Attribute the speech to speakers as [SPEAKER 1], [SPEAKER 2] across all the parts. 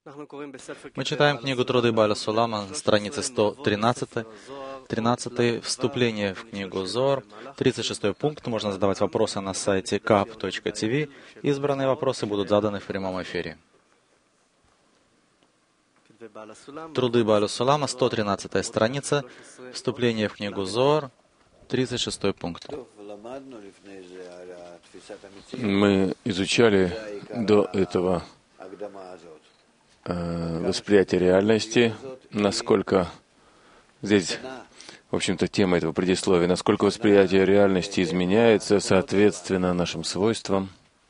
[SPEAKER 1] Мы читаем книгу Труды Бааля Сулама, страница 113, 13, вступление в книгу Зор, 36 пункт. Можно задавать вопросы на сайте kap.tv. Избранные вопросы будут заданы в прямом эфире. Труды Бааля Сулама, 113 страница, вступление в книгу Зор, 36 пункт.
[SPEAKER 2] Мы изучали до этого восприятие реальности, насколько здесь, в общем-то, тема этого предисловия, насколько восприятие реальности изменяется соответственно нашим свойствам.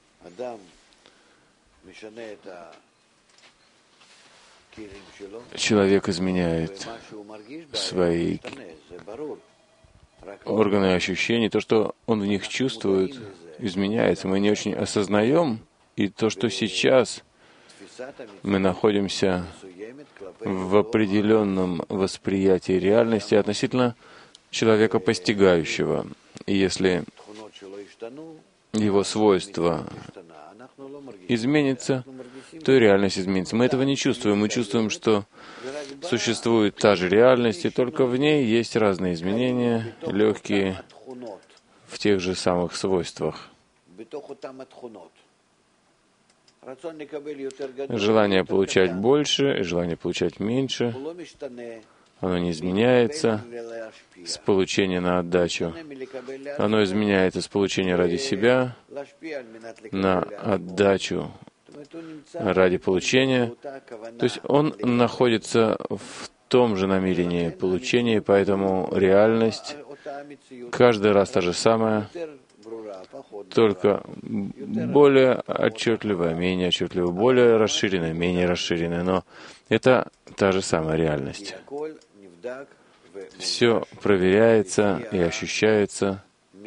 [SPEAKER 2] Человек изменяет свои органы ощущений, то, что он в них чувствует, изменяется. Мы не очень осознаем, и то, что сейчас мы находимся в определенном восприятии реальности относительно человека постигающего. И если его свойства изменятся, то и реальность изменится. Мы этого не чувствуем. Мы чувствуем, что существует та же реальность, и только в ней есть разные изменения, легкие, в тех же самых свойствах. Желание получать больше, желание получать меньше, оно не изменяется с получения на отдачу. Оно изменяется с получения ради себя на отдачу ради получения. То есть он находится в том же намерении получения, поэтому реальность каждый раз та же самая, только более отчетливая, менее отчетливая, более расширенная, менее расширенная, но это та же самая реальность. Все проверяется и ощущается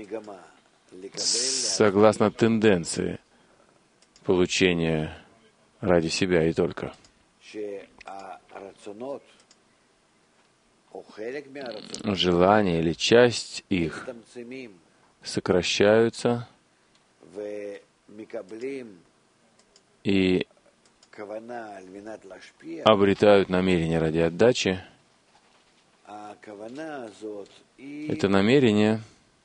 [SPEAKER 2] согласно тенденции получения ради себя и только. Желания или часть их сокращаются и обретают намерение ради отдачи. Это намерение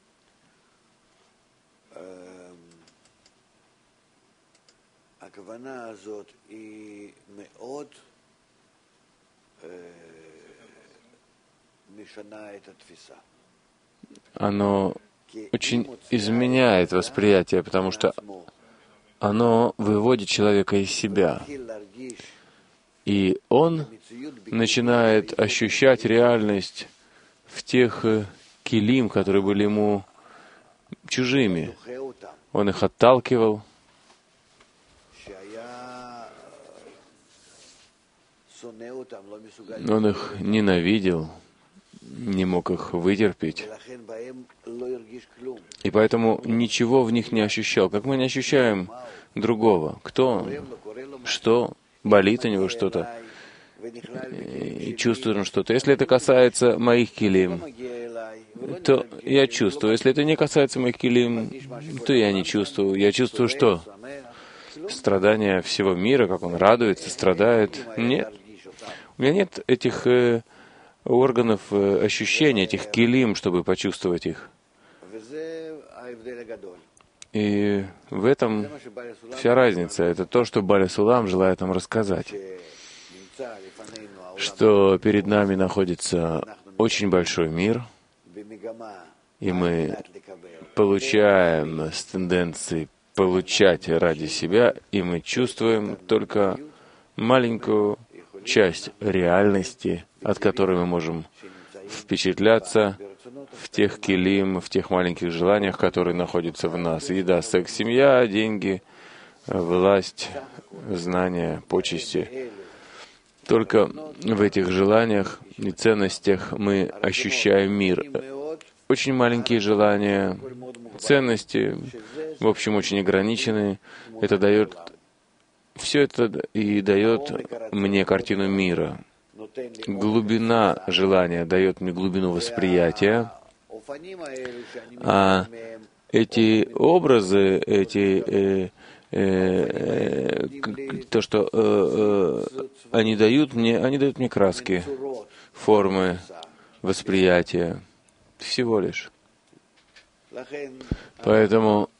[SPEAKER 2] оно очень изменяет восприятие, потому что оно выводит человека из себя. И он начинает ощущать реальность в тех килим, которые были ему чужими. Он их отталкивал. Он их ненавидел, не мог их вытерпеть. И поэтому ничего в них не ощущал. Как мы не ощущаем другого. Кто он? Что? Болит у него что-то? И чувствует он что-то. Если это касается моих килим, то я чувствую. Если это не касается моих килим, то я не чувствую. Я чувствую что? Страдания всего мира, как он радуется, страдает. Нет. У меня нет этих органов ощущения, этих килим, чтобы почувствовать их. И в этом вся разница. Это то, что Бааля Сулам желает нам рассказать. Что перед нами находится очень большой мир, и мы получаем с тенденцией получать ради себя, и мы чувствуем только маленькую часть реальности, от которой мы можем впечатляться в тех килим, в тех маленьких желаниях, которые находятся в нас. Еда, секс, семья, деньги, власть, знания, почести. Только в этих желаниях и ценностях мы ощущаем мир. Очень маленькие желания, ценности, в общем, очень ограниченные. Это дает, все это и дает мне картину мира. Глубина желания дает мне глубину восприятия, а эти образы, эти то, что они дают мне краски, формы, восприятия, всего лишь. Поэтому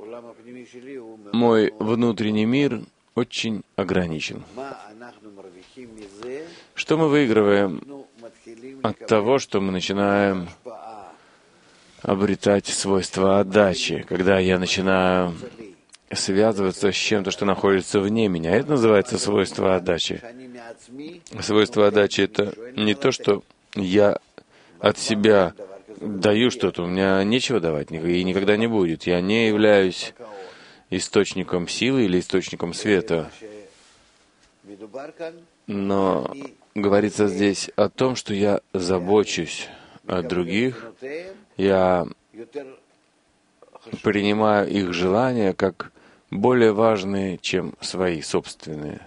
[SPEAKER 2] мой внутренний мир очень ограничен. Что мы выигрываем от того, что мы начинаем обретать свойства отдачи, когда я начинаю связываться с чем-то, что находится вне меня? Это называется свойство отдачи. Свойство отдачи — это не то, что я от себя даю что-то, у меня нечего давать, и никогда не будет. Я не являюсь источником силы или источником света. Но говорится здесь о том, что я забочусь о других, я принимаю их желания как более важные, чем свои собственные.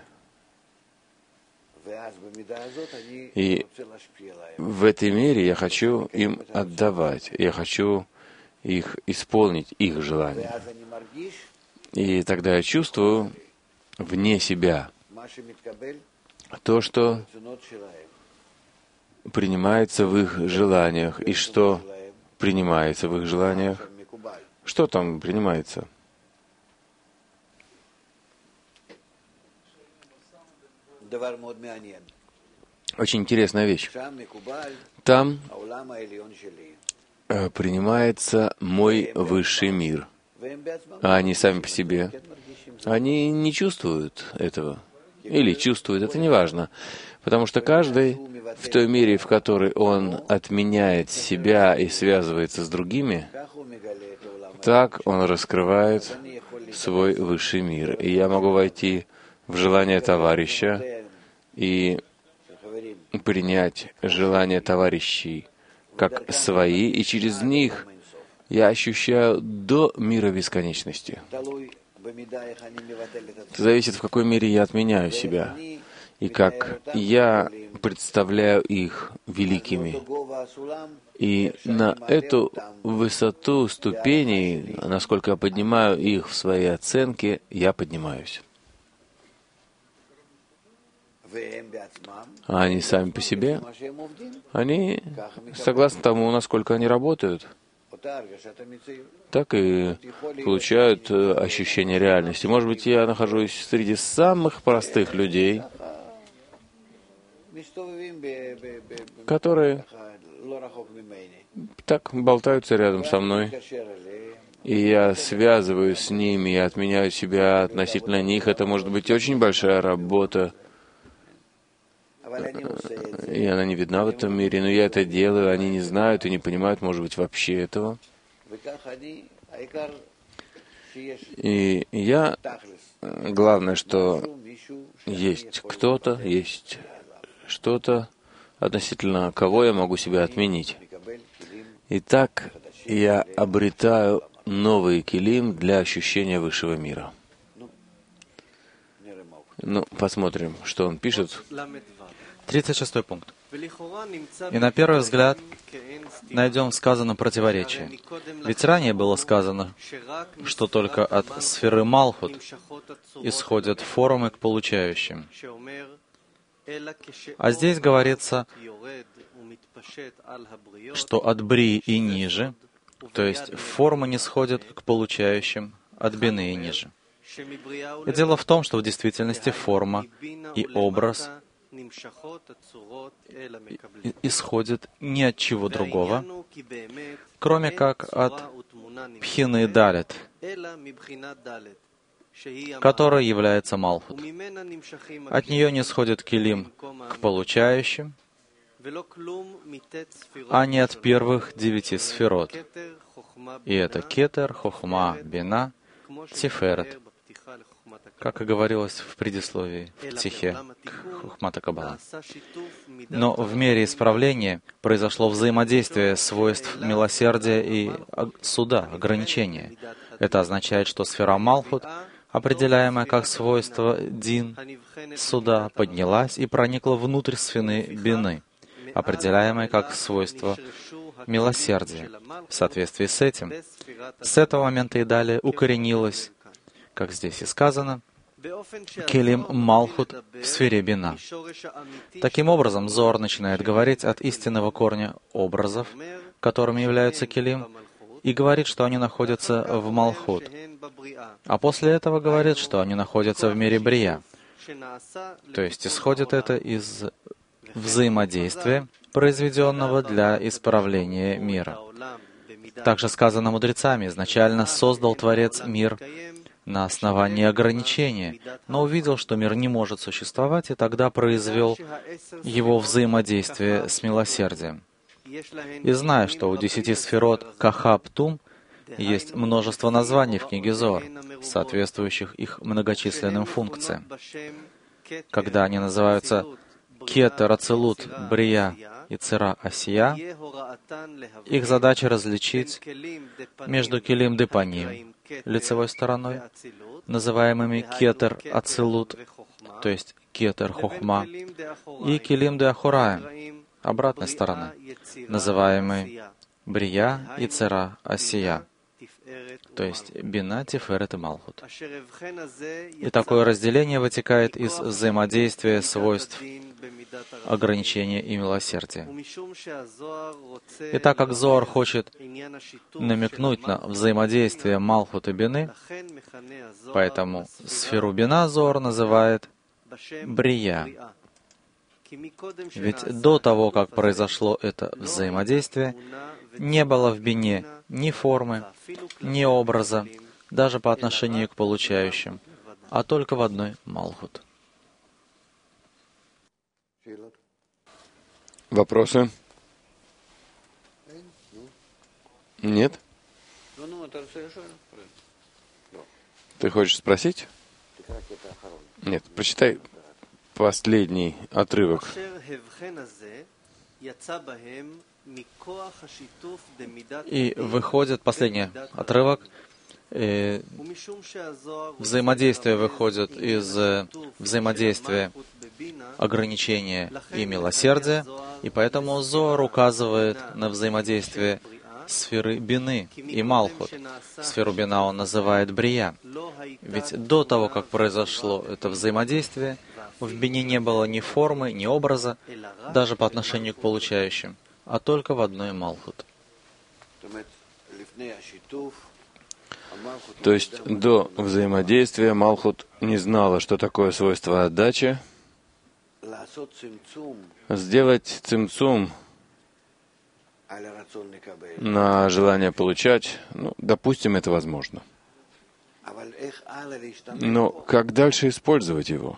[SPEAKER 2] И в этой мере я хочу им отдавать, я хочу их исполнить, их желания. И тогда я чувствую вне себя то, что принимается в их желаниях, и что принимается в их желаниях. Что там принимается? Очень интересная вещь. Там принимается мой высший мир, а они сами по себе, они не чувствуют этого. Или чувствуют, это не важно. Потому что каждый в той мере, в которой он отменяет себя и связывается с другими, так он раскрывает свой высший мир. И я могу войти в желание товарища и принять желания товарищей как свои, и через них я ощущаю до мира бесконечности. Это зависит, в какой мере я отменяю себя, и как я представляю их великими. И на эту высоту ступеней, насколько я поднимаю их в своей оценке, я поднимаюсь. А они сами по себе, они, согласно тому, насколько они работают, так и получают ощущение реальности. Может быть, я нахожусь среди самых простых людей, которые так болтаются рядом со мной, и я связываюсь с ними, я отменяю себя относительно них. Это может быть очень большая работа, и она не видна в этом мире, но я это делаю, они не знают и не понимают, может быть, вообще этого. И я, главное, что есть кто-то, есть что-то, относительно кого я могу себя отменить. И так я обретаю новый килим для ощущения высшего мира. Ну, посмотрим, что он пишет.
[SPEAKER 1] 36 пункт. И на первый взгляд найдем в сказанном противоречие. Ведь ранее было сказано, что только от сферы Малхут исходят формы к получающим. А здесь говорится, что от Брии и ниже, то есть формы не сходят к получающим от Бины и ниже. И дело в том, что в действительности форма и образ исходят ни от чего другого, кроме как от Пхины Далет, которая является Малхут. От нее не сходит килим к получающим, а не от первых 9 сферот. И это Кетер, Хохма, Бина, Тиферет, как и говорилось в предисловии, в Тихе, к Хохмата Каббала. Но в мере исправления произошло взаимодействие свойств милосердия и суда, ограничения. Это означает, что сфера Малхут, определяемая как свойство Дин, суда, поднялась и проникла внутрь сферы Бины, определяемой как свойство милосердия. В соответствии с этим, с этого момента и далее укоренилась как здесь и сказано, Келим Малхут в сфере Бина. Таким образом, Зоар начинает говорить от истинного корня образов, которыми являются Келим, и говорит, что они находятся в Малхут. А после этого говорит, что они находятся в мире Брия. То есть исходит это из взаимодействия, произведенного для исправления мира. Также сказано мудрецами, изначально создал Творец мир на основании ограничения, но увидел, что мир не может существовать, и тогда произвел его взаимодействие с милосердием. И зная, что у 10 сферот Кахаб-Тум есть множество названий в книге Зоар, соответствующих их многочисленным функциям. Когда они называются Кетер, Ацилут, Брия и Цира, Асия, их задача различить между Келим Депаним, лицевой стороной, называемыми Кетер, Ацилут, то есть Кетер, Хохма, и Келим де Ахураем, обратной стороны, называемые Брия и Цира, Асия, то есть Бина, Тиферет и Малхут. И такое разделение вытекает из взаимодействия свойств ограничения и милосердия. И так как Зоар хочет намекнуть на взаимодействие Малхут и Бины, поэтому сферу Бина Зоар называет Брия. Ведь до того, как произошло это взаимодействие, не было в Бине ни формы, ни образа, даже по отношению к получающим, а только в одной Малхут.
[SPEAKER 2] Вопросы? Нет? Ты хочешь спросить? Нет, прочитай последний отрывок.
[SPEAKER 1] И выходит последний отрывок. Взаимодействие выходит из взаимодействия ограничения и милосердия, и поэтому Зоар указывает на взаимодействие сферы Бины и Малхут. Сферу Бина он называет Брия. Ведь до того, как произошло это взаимодействие, в Бине не было ни формы, ни образа, даже по отношению к получающим, а только в одной Малхут.
[SPEAKER 2] То есть до взаимодействия Малхут не знала, что такое свойство отдачи. Сделать цимцум на желание получать, допустим, это возможно. Но как дальше использовать его?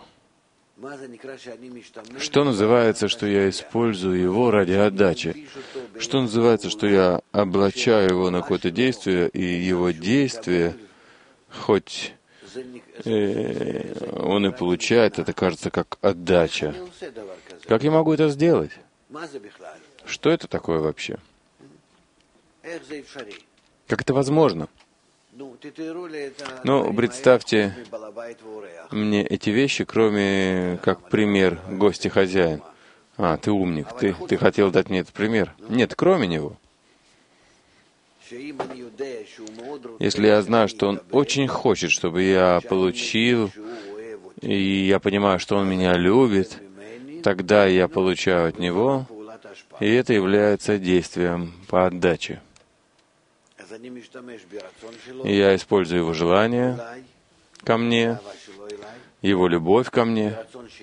[SPEAKER 2] Что называется, что я использую его ради отдачи? Что называется, что я облачаю его на какое-то действие, и его действие, хоть он и получает, это кажется как отдача. Как я могу это сделать? Что это такое вообще? Как это возможно? Представьте мне эти вещи, кроме как пример гость и хозяин. Ты умник, ты хотел дать мне этот пример. Нет, кроме него. Если я знаю, что он очень хочет, чтобы я получил, и я понимаю, что он меня любит, тогда я получаю от него, и это является действием по отдаче. И я использую его желание ко мне, его любовь ко мне,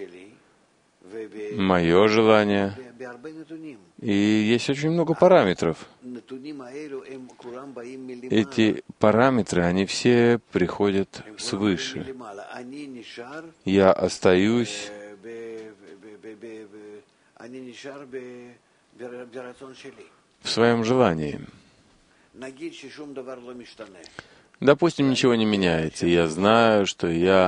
[SPEAKER 2] мое желание. И есть очень много параметров. Эти параметры, они все приходят свыше. Я остаюсь в своем желании. Допустим, ничего не меняется. Я знаю, что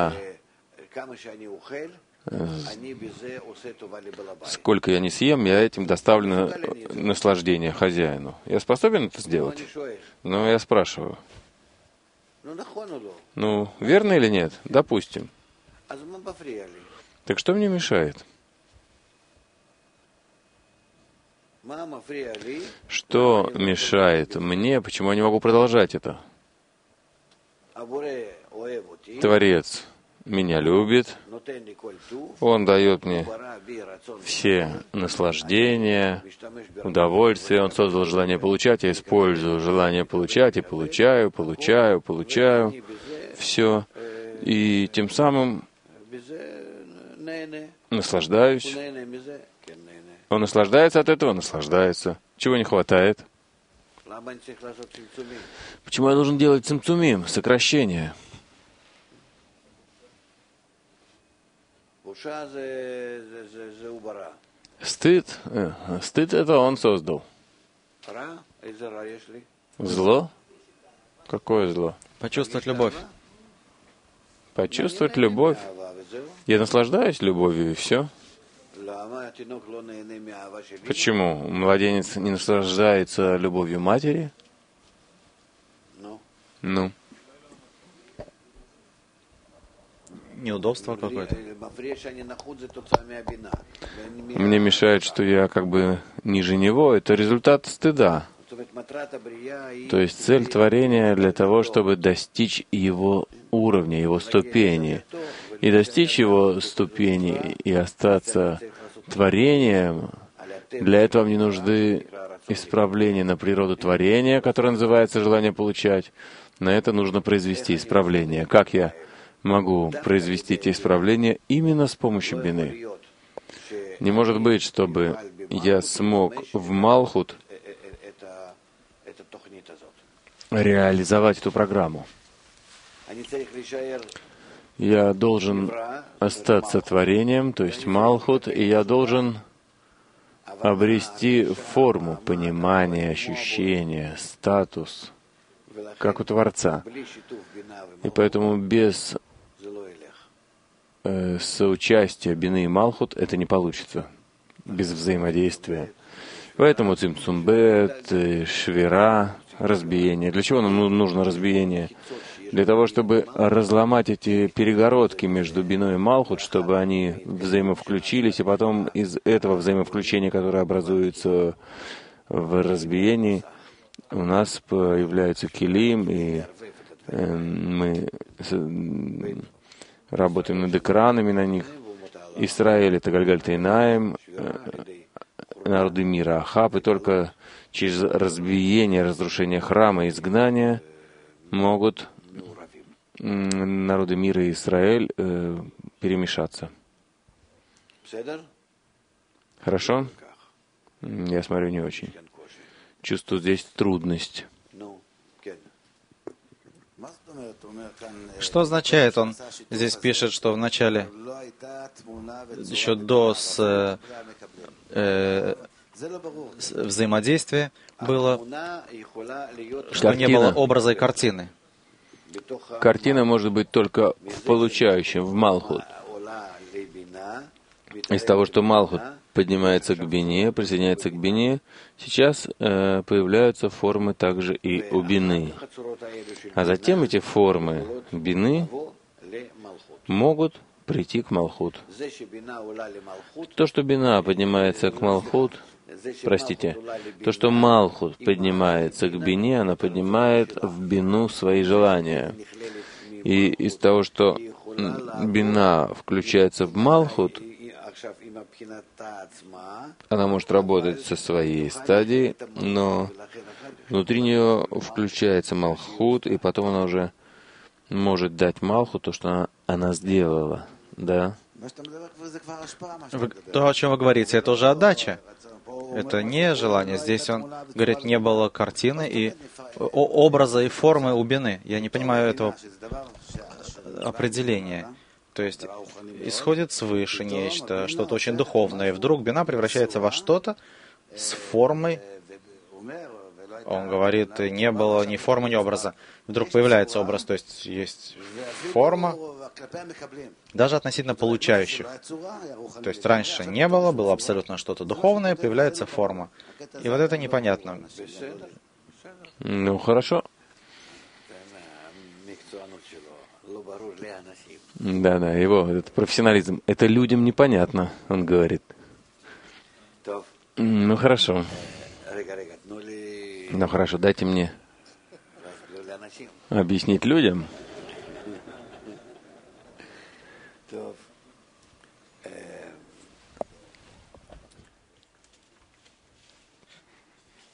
[SPEAKER 2] сколько я не съем, я этим доставлю наслаждение хозяину. Я способен это сделать? Но я спрашиваю. Верно или нет? Допустим. Так что мне мешает? Что мешает мне? Почему я не могу продолжать это? Творец меня любит, Он дает мне все наслаждения, удовольствие, Он создал желание получать, я использую желание получать и получаю все, и тем самым наслаждаюсь. Он наслаждается от этого, наслаждается. Чего не хватает? Почему я должен делать цимцумим, сокращение? Стыд это он создал. Зло? Какое зло?
[SPEAKER 1] Почувствовать любовь.
[SPEAKER 2] Почувствовать любовь. Я наслаждаюсь любовью, и все. Почему младенец не наслаждается любовью матери? Ну.
[SPEAKER 1] Неудобство какое-то.
[SPEAKER 2] Мне мешает, что я как бы ниже него. Это результат стыда. То есть цель творения для того, чтобы достичь его уровня, его ступени. И достичь его ступени и остаться творением, для этого мне нужны исправления на природу творения, которое называется желание получать. На это нужно произвести исправление. Как я могу произвести эти исправления именно с помощью бины? Не может быть, чтобы я смог в Малхут реализовать эту программу. Я должен остаться творением, то есть Малхут, и я должен обрести форму, понимание, ощущение, статус, как у Творца. И поэтому без соучастия бины и Малхут это не получится, без взаимодействия. Поэтому цимцумбет, швира, разбиение. Для чего нам нужно разбиение? Для того, чтобы разломать эти перегородки между биной и Малхут, чтобы они взаимовключились, и потом из этого взаимовключения, которое образуется в разбиении, у нас появляется килим, и мы работаем над экранами на них. Исраэль — это Гальгаль-Тейнаим, народы мира Ахаб, и только через разбиение, разрушение храма и изгнание могут народы мира и Израиль перемешаться. Хорошо? Я смотрю, не очень. Чувствую здесь трудность.
[SPEAKER 1] Что означает он? Здесь пишет, что в начале, еще до взаимодействия было, что не было образа и картины.
[SPEAKER 2] Картина может быть только в получающем, в Малхут. Из того, что Малхут поднимается к бине, присоединяется к бине, сейчас появляются формы также и у бины. А затем эти формы бины могут прийти к Малхут. То, что бина поднимается к Малхут, то, что Малхут поднимается к бине, она поднимает в бину свои желания. И из того, что бина включается в Малхут, она может работать со своей стадией, но внутри нее включается Малхут, и потом она уже может дать Малху то, что она сделала. Да?
[SPEAKER 1] То, о чем вы говорите, это уже отдача. Это не желание. Здесь он говорит, не было картины и образа и формы у бины. Я не понимаю этого определения. То есть исходит свыше нечто, что-то очень духовное, и вдруг бина превращается во что-то с формой. Он говорит, не было ни формы, ни образа. Вдруг появляется образ, то есть есть форма, даже относительно получающих. То есть раньше не было, было абсолютно что-то духовное, появляется форма. И вот это непонятно.
[SPEAKER 2] Ну, хорошо. Да, его этот профессионализм. Это людям непонятно, он говорит. Ну, хорошо. Ну, хорошо, дайте мне объяснить людям.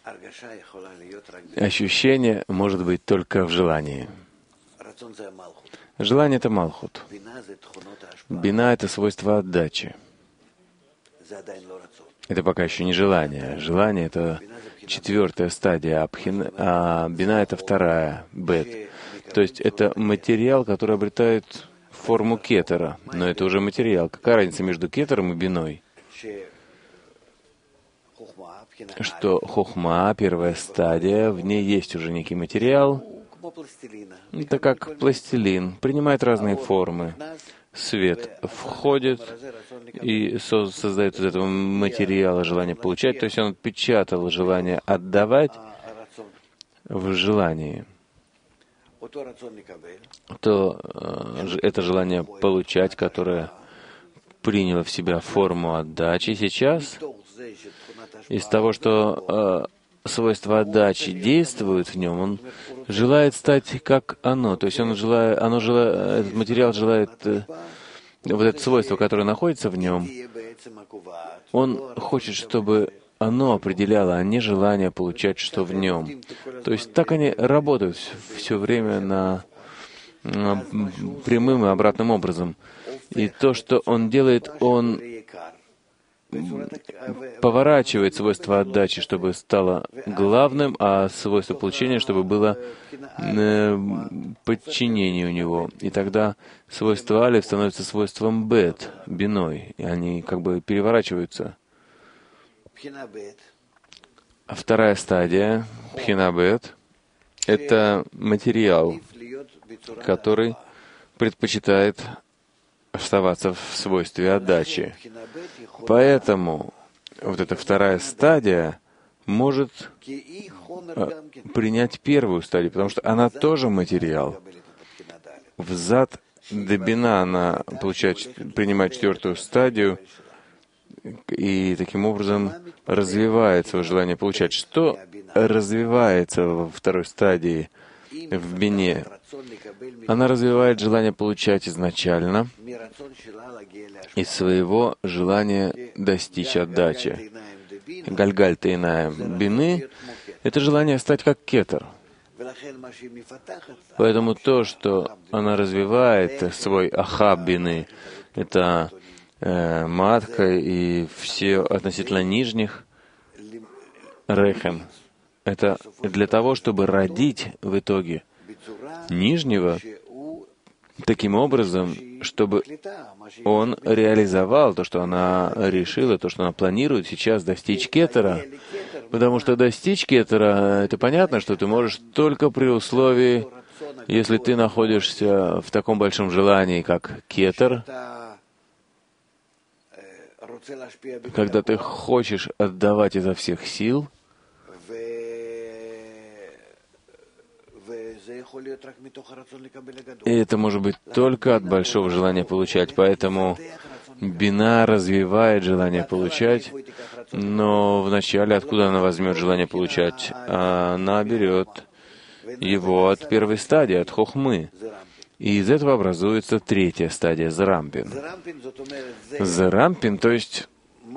[SPEAKER 2] Ощущение может быть только в желании. Желание — это Малхут. Бина — это свойство отдачи. Это пока еще не желание. Желание — это 4-я стадия, а бина — это 2-я, бет. То есть это материал, который обретает форму кетера. Но это уже материал. Какая разница между кетером и биной? Что хохма, 1-я стадия, в ней есть уже некий материал. Это как пластилин, принимает разные формы. Свет входит и создает из этого материала желание получать, то есть он печатал желание отдавать в желании. То это желание получать, которое приняло в себя форму отдачи, сейчас из того, что свойства отдачи действуют в нем, он желает стать как оно. То есть этот материал желает, вот это свойство, которое находится в нем, он хочет, чтобы оно определяло, а не желание получать, что в нем. То есть так они работают все время на прямым и обратным образом. И то, что он делает, он поворачивает свойство отдачи, чтобы стало главным, а свойство получения, чтобы было подчинение у него. И тогда свойство алиф становится свойством бет, биной, и они как бы переворачиваются. 2-я стадия, пхина бет, это материал, который предпочитает оставаться в свойстве отдачи. Поэтому вот эта 2-я стадия может принять 1-ю стадию, потому что она тоже материал. Взад дебина она принимает 4-ю стадию и таким образом развивает свое желание получать. Что развивается во 2-й стадии в бине? Она развивает желание получать изначально из своего желания достичь отдачи. Гальгаль тейнаем бины — это желание стать как кетер. Поэтому то, что она развивает свой ахаб бины, это матка и все относительно нижних рехем, это для того, чтобы родить в итоге нижнего таким образом, чтобы он реализовал то, что она решила, то, что она планирует сейчас достичь кетера. Потому что достичь кетера, это понятно, что ты можешь только при условии, если ты находишься в таком большом желании, как кетер, когда ты хочешь отдавать изо всех сил, и это может быть только от большого желания получать. Поэтому бина развивает желание получать, но вначале откуда она возьмет желание получать? Она берет его от 1-й стадии, от хохмы. И из этого образуется 3-я стадия, зарампин. Зарампин, то есть...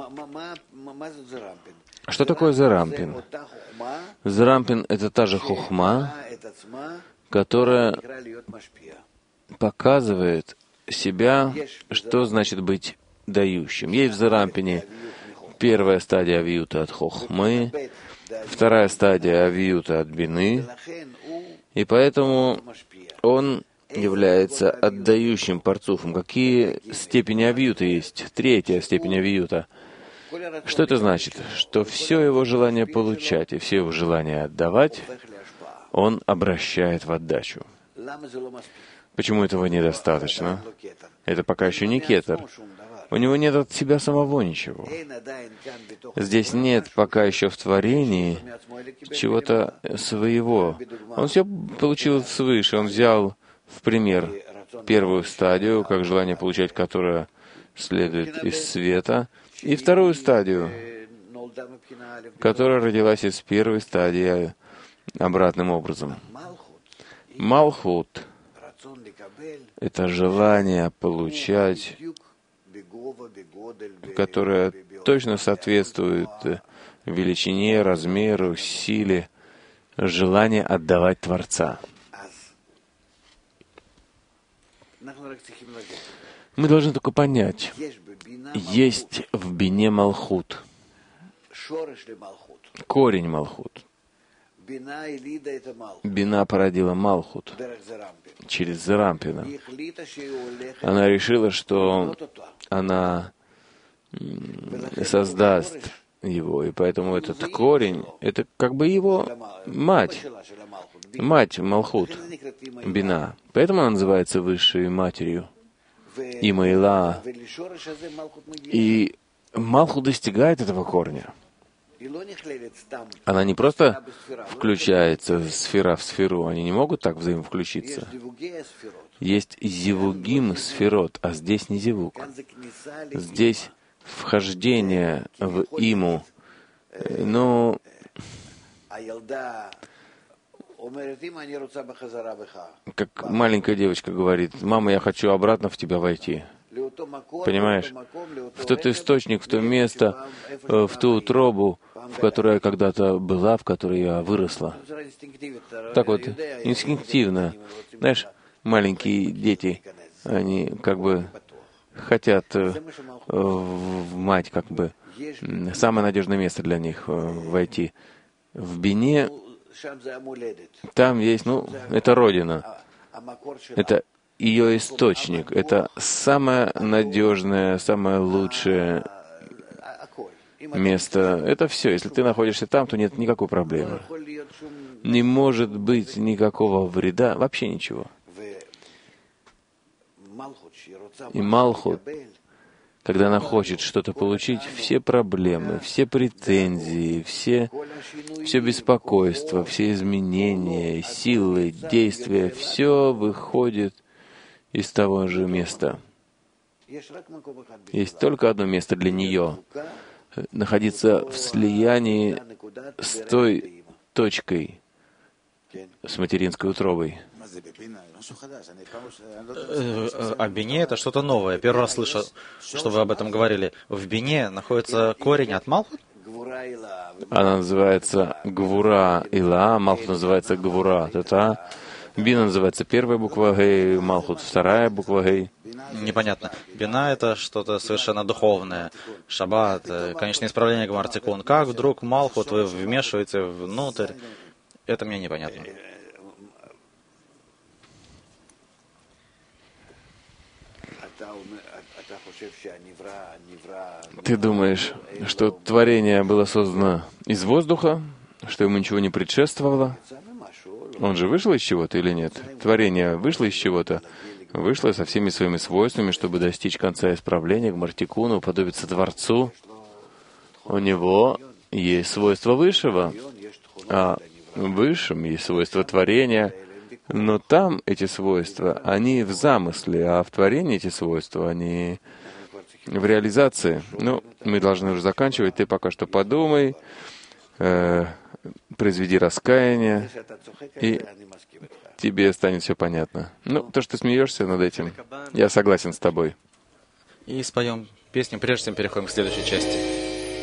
[SPEAKER 2] Что такое зарампин? Зарампин — это та же хохма, которая показывает себя, что значит быть дающим. Есть в зарампине 1-я стадия авиюта от хохмы, 2-я стадия авиюта от бины, и поэтому он является отдающим парцуфом. Какие степени авиюта есть? 3-я степень авиюта. Что это значит? Что все его желание получать и все его желание отдавать он обращает в отдачу. Почему этого недостаточно? Это пока еще не кетер. У него нет от себя самого ничего. Здесь нет пока еще в творении чего-то своего. Он все получил свыше. Он взял в пример 1-ю стадию, как желание получать, которое следует из света, и 2-ю стадию, которая родилась из 1-й стадии обратным образом. Малхут — это желание получать, которое точно соответствует величине, размеру, силе, желание отдавать Творца. Мы должны только понять, есть в бине Малхут, корень Малхут. Бина породила Малхут через Зерампина. Она решила, что она создаст его, и поэтому этот корень, это как бы его мать Малхут, Бина. Поэтому она называется высшей матерью, Имаила. И Малхут достигает этого корня. Она не просто включается сфера в сферу, они не могут так взаимовключиться. Есть зивугим сферот, а здесь не зивуг. Здесь вхождение в иму. Но как маленькая девочка говорит: «Мама, я хочу обратно в тебя войти». Понимаешь? В тот источник, в то место, в ту утробу, в которой я когда-то была, в которой я выросла. Так вот, инстинктивно. Знаешь, маленькие дети, они как бы хотят в мать, как бы, самое надежное место для них войти. В бине там есть, это родина. Это ее источник. Это самое надежное, самое лучшее место. Это все. Если ты находишься там, то нет никакой проблемы. Не может быть никакого вреда, вообще ничего. И Малхут, когда она хочет что-то получить, все проблемы, все претензии, все беспокойство, все изменения, силы, действия, все выходит из того же места. Есть только одно место для нее — находиться в слиянии с той точкой, с материнской утробой.
[SPEAKER 1] О бине это что-то новое. Первый раз слышу, что вы об этом говорили. В бине находится корень от Малхут?
[SPEAKER 2] Она называется Гвура Ила, Малхут называется Гвура Тата. Бина называется первая буква Гей, Малхут вторая буква Гей.
[SPEAKER 1] Непонятно. Бина — это что-то совершенно духовное. Шаббат, конечно, исправление грамматикон. Как вдруг Малхут вы вмешиваете внутрь? Это мне непонятно.
[SPEAKER 2] Ты думаешь, что творение было создано из воздуха, что ему ничего не предшествовало? Он же вышел из чего-то или нет? Творение вышло из чего-то? Вышло со всеми своими свойствами, чтобы достичь конца исправления, к Мартикуну, уподобиться Творцу. У него есть свойства высшего, а в высшем есть свойства творения. Но там эти свойства, они в замысле, а в творении эти свойства, они в реализации. Мы должны уже заканчивать. Ты пока что подумай, произведи раскаяние, и тебе станет все понятно. То, что ты смеешься над этим, я согласен с тобой.
[SPEAKER 1] И споем песню, прежде чем переходим к следующей части.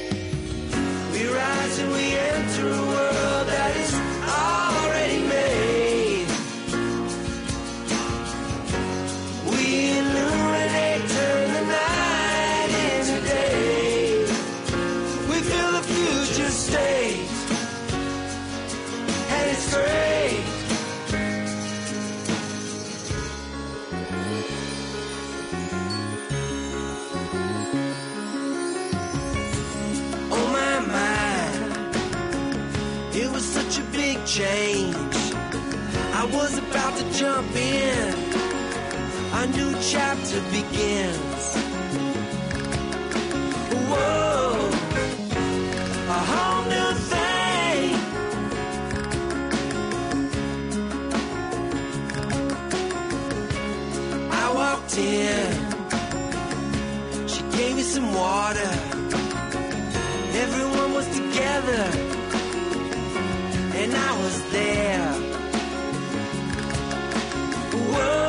[SPEAKER 3] Change. I was about to jump in. A new chapter begins. Whoa, a whole new thing. I walked in. She gave me some water. Everyone was together. And I was there. Whoa.